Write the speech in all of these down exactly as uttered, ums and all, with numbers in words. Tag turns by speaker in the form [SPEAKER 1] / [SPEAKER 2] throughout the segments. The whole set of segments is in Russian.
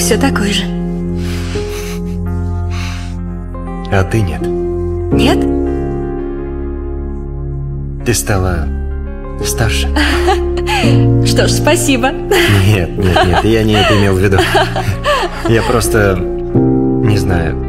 [SPEAKER 1] все такой же.
[SPEAKER 2] А ты нет.
[SPEAKER 1] Нет?
[SPEAKER 2] Ты стала старше.
[SPEAKER 1] Что ж, спасибо.
[SPEAKER 2] Нет, нет, нет, я не это имел в виду. Я просто... не знаю.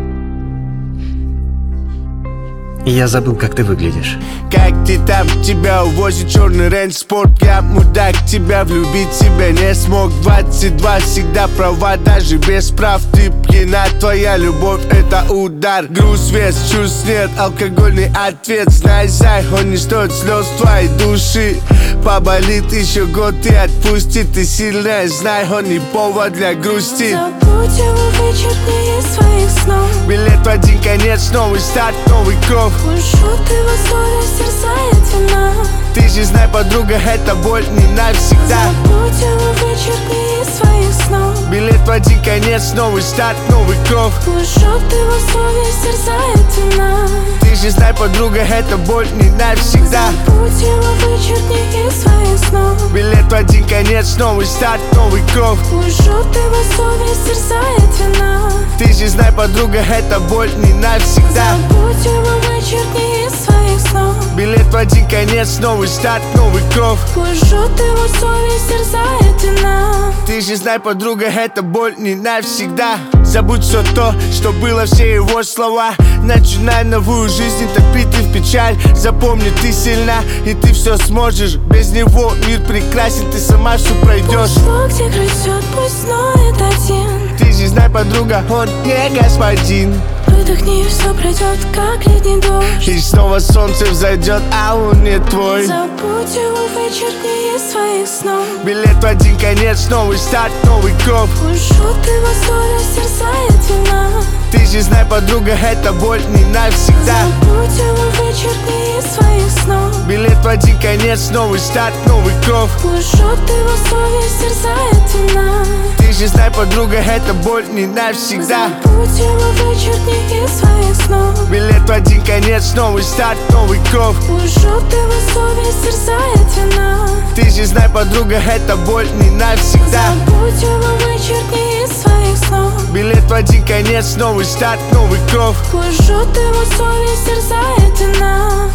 [SPEAKER 2] Я забыл, как ты выглядишь.
[SPEAKER 3] Как ты там, тебя увозит черный рейндж спорт. Я мудак, тебя влюбить себя не смог. Двадцать два всегда права, даже без прав. Ты пьяна, твоя любовь это удар. Груз, вес, чувств нет, алкогольный ответ. Знай, зай, он не стоит слез твоей души. Поболит еще год и отпустит. Ты сильная, знай, он не повод для грусти.
[SPEAKER 4] Забудь его, вычеркни из своих снов.
[SPEAKER 3] Билет в один конец, новый старт, новый кровь.
[SPEAKER 4] Ушу ты во совесть, терзает вина.
[SPEAKER 3] Ты же знай, подруга, это боль не навсегда.
[SPEAKER 4] Забудь его, вычеркни из своих снов.
[SPEAKER 3] Билет в один конец, новый старт, новый кровь.
[SPEAKER 4] Ушу ты во совесть, терзает вина.
[SPEAKER 3] Ты же знай, подруга, это боль не навсегда.
[SPEAKER 4] Забудь его, вычеркни из своих снов.
[SPEAKER 3] Билет в один конец, новый старт, новый кровь.
[SPEAKER 4] Ушу ты во совесть, терзает вина.
[SPEAKER 3] Ты же знай, подруга, это боль не навсегда.
[SPEAKER 4] Забудь его, вычеркни из своих снов.
[SPEAKER 3] Билет в один конец, новый старт, новый кровь.
[SPEAKER 4] Ушу ты во совесть, терзает вина.
[SPEAKER 3] Ты же знай, подруга, это боль не навсегда. Забудь все то, что было, все его слова. Начинай новую жизнь, топить ты в печаль. Запомни, ты сильна, и ты все сможешь. Без него мир прекрасен, ты сама все пройдешь.
[SPEAKER 4] Ушло, где грызет, пусть ноет один.
[SPEAKER 3] Ты же знай, подруга, он не господин.
[SPEAKER 4] Выдохни, все пройдет, как летний дождь.
[SPEAKER 3] И снова солнце взойдет, а он не твой.
[SPEAKER 4] Забудь его, вычеркни из своих снов.
[SPEAKER 3] Билет в один конец, новый старт, новый кровь.
[SPEAKER 4] Ушу ты во совесть, терзает вина.
[SPEAKER 3] Ты же знай, подруга, это боль не навсегда.
[SPEAKER 4] Забудь его, вычеркни из своих снов.
[SPEAKER 3] Билет в один конец, новый старт, новый кровь.
[SPEAKER 4] Ушу ты во совесть, терзает вина.
[SPEAKER 3] Ты же знай, подруга, это боль не навсегда.
[SPEAKER 4] Забудь его, вычеркни из своих снов.
[SPEAKER 3] Билет в один конец, новый старт, новый кровь.
[SPEAKER 4] Ушу ты во совесть, терзает вина.
[SPEAKER 3] Ты же знай, подруга, это боль не навсегда.
[SPEAKER 4] Забудь его, вычеркни из своих снов.
[SPEAKER 3] Билет в один конец, новый старт, новый кровь.
[SPEAKER 4] Ушу ты во совесть, терзает вина.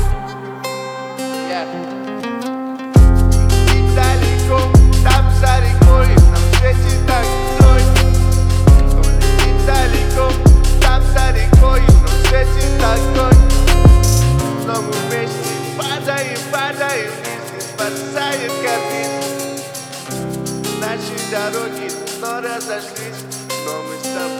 [SPEAKER 3] Далеко, там за рекой, нам светит огонь. Далеко, там за рекой, нам светит огонь. Снова вместе падаем, падаем, жизнь спасает кабину. Наши дороги, но разошлись, но мы с тобой.